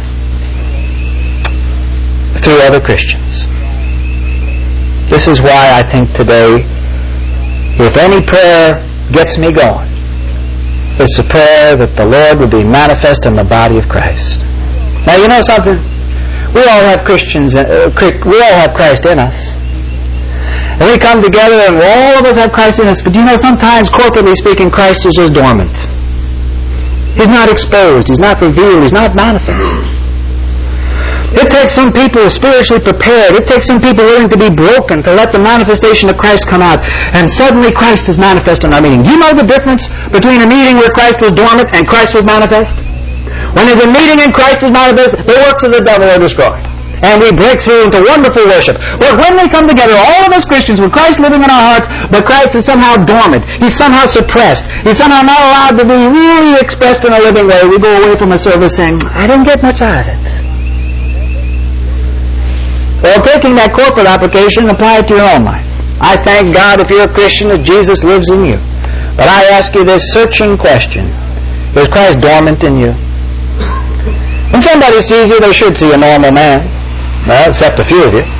through other Christians. This is why I think today, if any prayer gets me going, it's a prayer that the Lord would be manifest in the body of Christ. Now, you know something? We all have Christians, uh, we all have Christ in us. And we come together and all of us have Christ in us, but you know, sometimes, corporately speaking, Christ is just dormant. He's not exposed, He's not revealed, He's not manifest. It takes some people who are spiritually prepared. It takes some people willing to be broken to let the manifestation of Christ come out. And suddenly Christ is manifest in our meeting. You know the difference between a meeting where Christ was dormant and Christ was manifest? When there's a meeting and Christ is manifest, the works of the devil are destroyed. And we break through into wonderful worship. But when we come together, all of us Christians, with Christ living in our hearts, but Christ is somehow dormant. He's somehow suppressed. He's somehow not allowed to be really expressed in a living way. We go away from a service saying, I didn't get much out of it. Well, taking that corporate application, apply it to your own life. I thank God if you're a Christian that Jesus lives in you. But I ask you this searching question. Is Christ dormant in you? When somebody sees you, they should see a normal man. Well, except a few of you.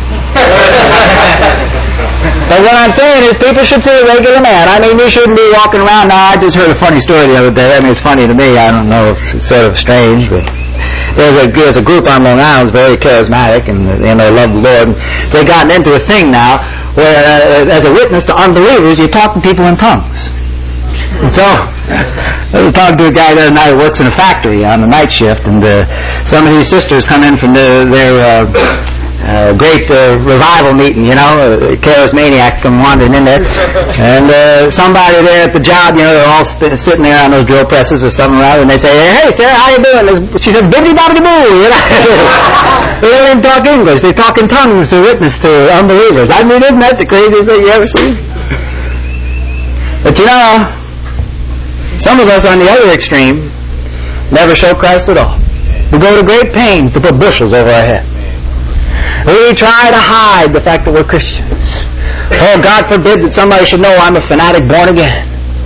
But what I'm saying is people should see a regular man. I mean, you shouldn't be walking around. Now, I just heard a funny story the other day. I mean, it's funny to me. I don't know. It's, it's sort of strange, but... There's a, there's a group on Long Island that's very charismatic, and you know, they love the Lord. And they've gotten into a thing now where, uh, as a witness to unbelievers, you talk to people in tongues. And so, I was talking to a guy the other night who works in a factory on the night shift, and uh, some of these sisters come in from the, their uh, uh, great uh, revival meeting, you know, a charismaniac come wandering in there, and uh, somebody there at the job, you know, they're all st- sitting there on those drill presses or something around, and they say, hey, Sarah, how you doing? She said, bibbidi bobbidi boo, you know. They don't even talk English. They talk in tongues to witness to unbelievers. I mean, isn't that the craziest thing you ever seen? But you know, some of us on the other extreme never show Christ at all. We go to great pains to put bushels over our head. We try to hide the fact that we're Christians. Oh, God forbid that somebody should know I'm a fanatic born again.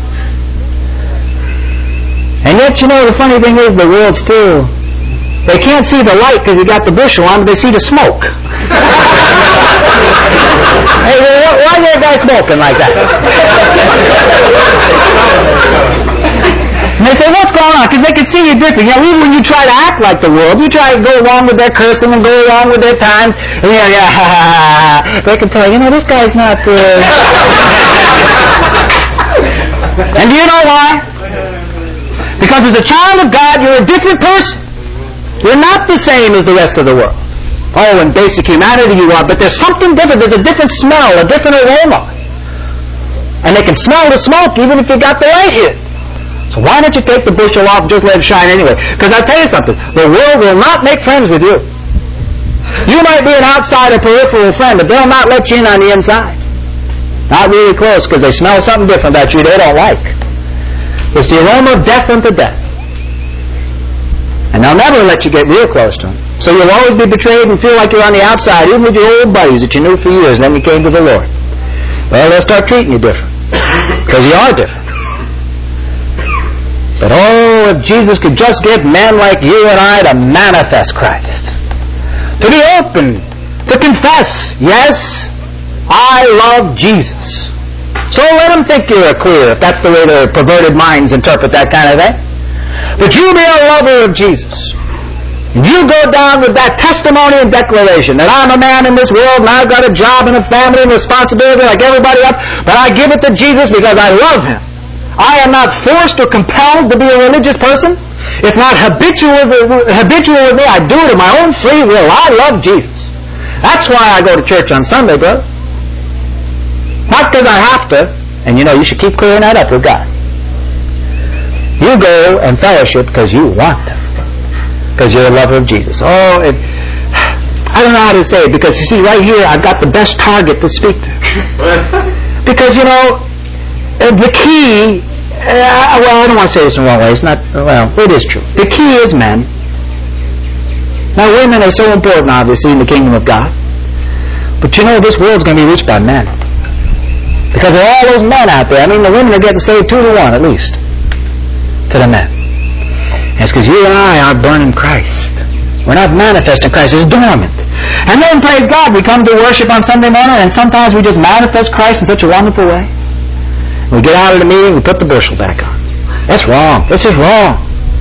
And yet, you know, the funny thing is the world still, they can't see the light because you got the bushel on, but they see the smoke. Hey, why is that guy smoking like that? And they say, what's going on? Because they can see you different. You know, even when you try to act like the world, you try to go along with their cursing and go along with their times, and you know, yeah, ha, ha, ha, they can tell, you know, this guy's not good. And do you know why? Because as a child of God, you're a different person. You're not the same as the rest of the world. Oh, in basic humanity you are, but there's something different. There's a different smell, a different aroma. And they can smell the smoke even if you got the light here. So why don't you take the bushel off and just let it shine anyway? Because I'll tell you something. The world will not make friends with you. You might be an outsider, peripheral friend, but they'll not let you in on the inside. Not really close, because they smell something different about you they don't like. It's the aroma of death unto death. And they'll never let you get real close to them. So you'll always be betrayed and feel like you're on the outside, even with your old buddies that you knew for years, and then you came to the Lord. Well, they'll start treating you different. Because you are different. But oh, if Jesus could just get men like you and I to manifest Christ. To be open. To confess, yes, I love Jesus. So let them think you're queer, if that's the way the perverted minds interpret that kind of thing. But you be a lover of Jesus. You go down with that testimony and declaration that I'm a man in this world and I've got a job and a family and responsibility like everybody else, but I give it to Jesus because I love Him. I am not forced or compelled to be a religious person. It's not habitual, habitual with me. I do it of my own free will. I love Jesus. That's why I go to church on Sunday, brother. Not because I have to. And you know, you should keep clearing that up with God. You go and fellowship because you want them. Because you're a lover of Jesus. Oh, it, I don't know how to say it, because you see, right here, I've got the best target to speak to. Because, you know, the key, uh, well, I don't want to say this in the wrong way. It's not, well, it is true. The key is men. Now, women are so important, obviously, in the kingdom of God. But, you know, this world's going to be reached by men. Because there are all those men out there. I mean, the women are getting saved two to one, at least, to the men. And it's because you and I aren't burning Christ. We're not manifesting Christ. It's dormant. And then, praise God, we come to worship on Sunday morning, and sometimes we just manifest Christ in such a wonderful way. We get out of the meeting, we put the bushel back on. That's wrong. This is wrong.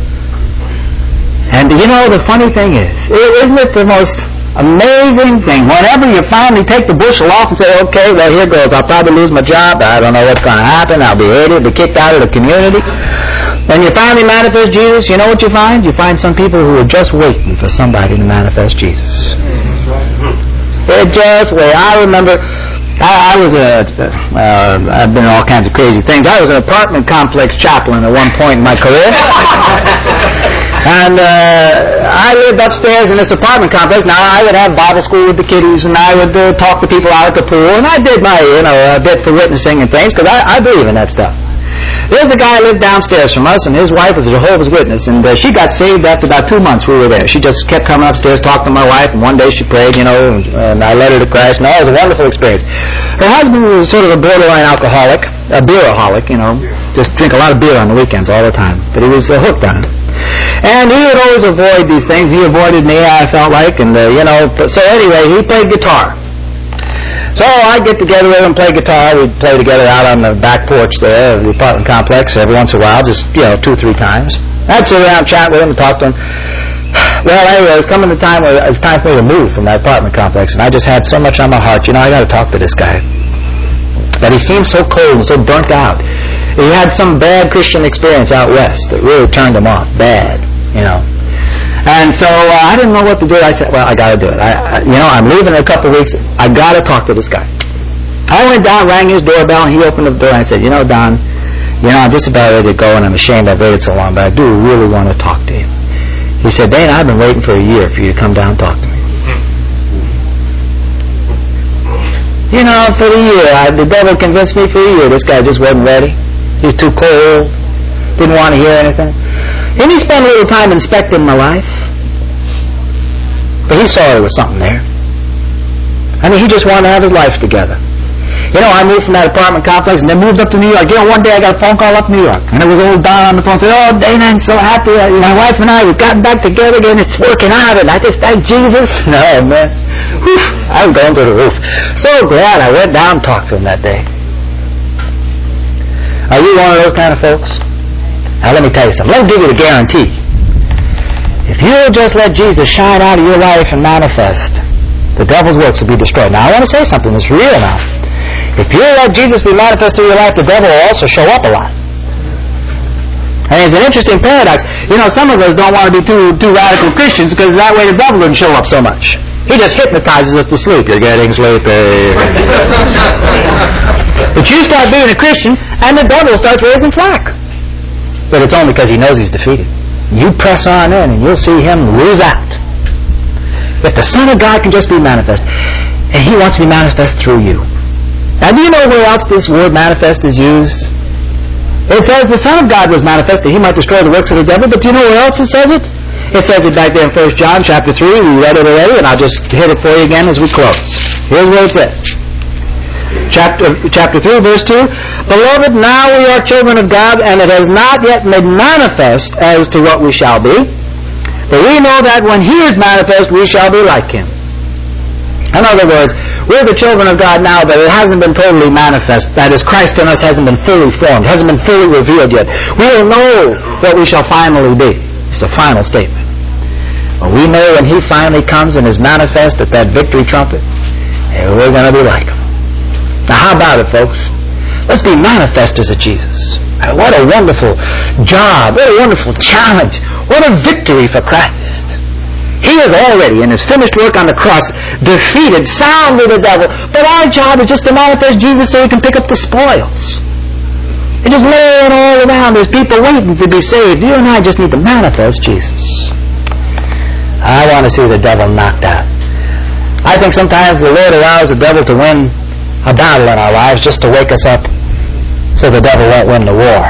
And you know, the funny thing is, isn't it the most amazing thing? Whenever you finally take the bushel off and say, okay, well, here goes. I'll probably lose my job. I don't know what's going to happen. I'll be hated, be kicked out of the community. When you finally manifest Jesus, you know what you find? You find some people who are just waiting for somebody to manifest Jesus. They're just waiting. I remember, I, I was a, uh, I've been in all kinds of crazy things. I was an apartment complex chaplain at one point in my career. And uh, I lived upstairs in this apartment complex. Now, I would have Bible school with the kiddies, and I would uh, talk to people out at the pool, and I did my, you know, a bit for witnessing and things, because I, I believe in that stuff. There's a guy who lived downstairs from us, and his wife was a Jehovah's Witness, and uh, she got saved after about two months we were there. She just kept coming upstairs, talking to my wife, and one day she prayed, you know, and, and I led her to Christ, and oh, it was a wonderful experience. Her husband was sort of a borderline alcoholic, a beeraholic, you know, just drink a lot of beer on the weekends all the time, but he was uh, hooked on it. And he would always avoid these things. He avoided me, I felt like, and, uh, you know, so anyway, he played guitar. So I'd get together with him and play guitar. We'd play together out on the back porch there of the apartment complex every once in a while, just, you know, two or three times. I'd sit around, chat with him, and talk to him. Well, anyway, it was coming the time where it was time for me to move from that apartment complex, and I just had so much on my heart. You know, I got to talk to this guy. But he seemed so cold and so burnt out. He had some bad Christian experience out west that really turned him off. Bad, you know. And so uh, I didn't know what to do. I said, well, I got to do it. I, I, you know, I'm leaving in a couple of weeks. I got to talk to this guy. I went down, rang his doorbell, and he opened the door, and I said, you know, Don, you know, I'm just about ready to go, and I'm ashamed I've waited so long, but I do really want to talk to you. He said, Dana, I've been waiting for a year for you to come down and talk to me. You know, for a year, I, the devil convinced me for a year this guy just wasn't ready. He was too cold, didn't want to hear anything. And he spent a little time inspecting my life. But he saw there was something there. I mean, he just wanted to have his life together. You know, I moved from that apartment complex and then moved up to New York. You know, one day I got a phone call up New York. And it was old Don on the phone saying, oh, Dana, I'm so happy. My wife and I, we've gotten back together again. It's working out. And I just thank Jesus. No, man. Whew, I was going through the roof. So glad I went down and talked to him that day. Are you one of those kind of folks? Now, let me tell you something. Let me give you the guarantee. If you'll just let Jesus shine out of your life and manifest, the devil's works will be destroyed. Now, I want to say something that's real now. If you let Jesus be manifest through your life, the devil will also show up a lot. And it's an interesting paradox. You know, some of us don't want to be too too radical Christians because that way the devil wouldn't show up so much. He just hypnotizes us to sleep. You're getting sleepy. But you start being a Christian, and the devil starts raising flack. But it's only because he knows he's defeated. You press on in, and you'll see him lose out. If the Son of God can just be manifest, and he wants to be manifest through you. Now, do you know where else this word manifest is used? It says the Son of God was manifested. He might destroy the works of the devil, but do you know where else it says it? It says it back there in First John chapter three. We read it already, and I'll just hit it for you again as we close. Here's what it says. Chapter, chapter three, verse two. Beloved, now we are children of God, and it has not yet made manifest as to what we shall be. But we know that when he is manifest, we shall be like him. In other words, we're the children of God now, but it hasn't been totally manifest. That is, Christ in us hasn't been fully formed, hasn't been fully revealed yet. We don't know what we shall finally be. It's a final statement. But we know when he finally comes and is manifest at that victory trumpet, and we're going to be like him. Now, how about it, folks? Let's be manifestors of Jesus. What a wonderful job. What a wonderful challenge. What a victory for Christ. He has already, in his finished work on the cross, defeated soundly the devil. But our job is just to manifest Jesus so he can pick up the spoils. They're just laying all around. There's people waiting to be saved. You and I just need to manifest Jesus. I want to see the devil knocked out. I think sometimes the Lord allows the devil to win a battle in our lives just to wake us up so the devil won't win the war.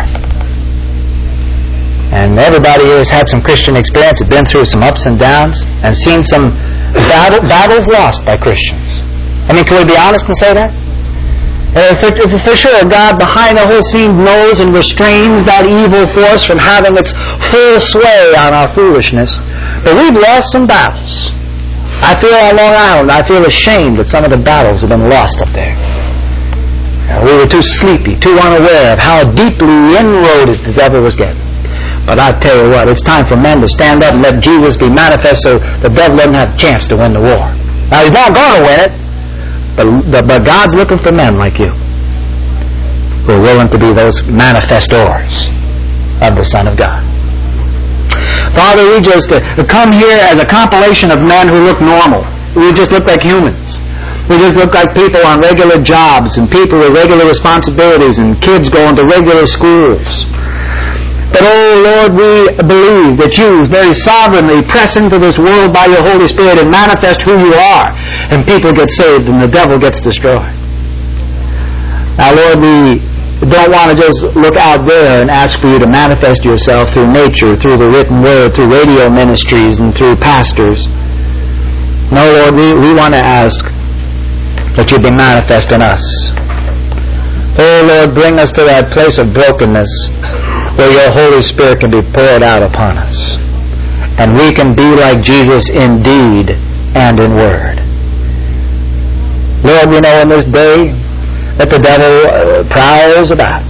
And everybody here has had some Christian experience, has been through some ups and downs, and seen some battle, battles lost by Christians. I mean, can we be honest and say that? And for, for sure, God behind the whole scene knows and restrains that evil force from having its full sway on our foolishness. But we've lost some battles. I feel on Long Island, I feel ashamed that some of the battles have been lost up there. We were too sleepy, too unaware of how deeply inroaded the devil was getting. But I tell you what, it's time for men to stand up and let Jesus be manifest so the devil doesn't have a chance to win the war. Now, he's not going to win it. But, but God's looking for men like you who are willing to be those manifestors of the Son of God. Father, we just uh, come here as a compilation of men who look normal. We just look like humans. We just look like people on regular jobs and people with regular responsibilities and kids going to regular schools. But, oh, Lord, we believe that you very sovereignly press into this world by your Holy Spirit and manifest who you are. And people get saved and the devil gets destroyed. Now, Lord, we don't want to just look out there and ask for you to manifest yourself through nature, through the written word, through radio ministries, and through pastors. No, Lord, we, we want to ask that you be manifest in us. Oh, Lord, bring us to that place of brokenness where your Holy Spirit can be poured out upon us. And we can be like Jesus in deed and in word. Lord, we know in this day that the devil uh, prowls about.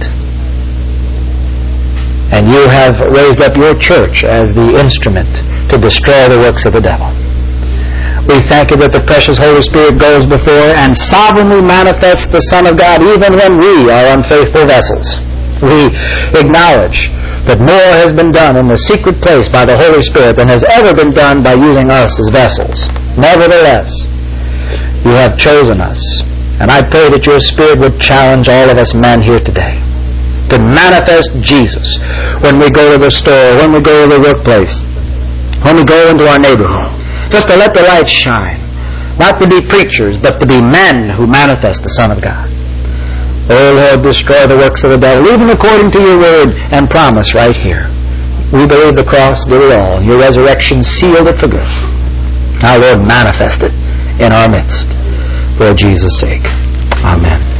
And you have raised up your church as the instrument to destroy the works of the devil. We thank you that the precious Holy Spirit goes before and sovereignly manifests the Son of God even when we are unfaithful vessels. We acknowledge that more has been done in the secret place by the Holy Spirit than has ever been done by using us as vessels. Nevertheless, you have chosen us. And I pray that your Spirit would challenge all of us men here today to manifest Jesus when we go to the store, when we go to the workplace, when we go into our neighborhood. Just to let the light shine. Not to be preachers, but to be men who manifest the Son of God. Oh, Lord, destroy the works of the devil, even according to your word and promise right here. We believe the cross did it all. Your resurrection sealed it for good. Now, Lord, manifest it in our midst. For Jesus' sake. Amen.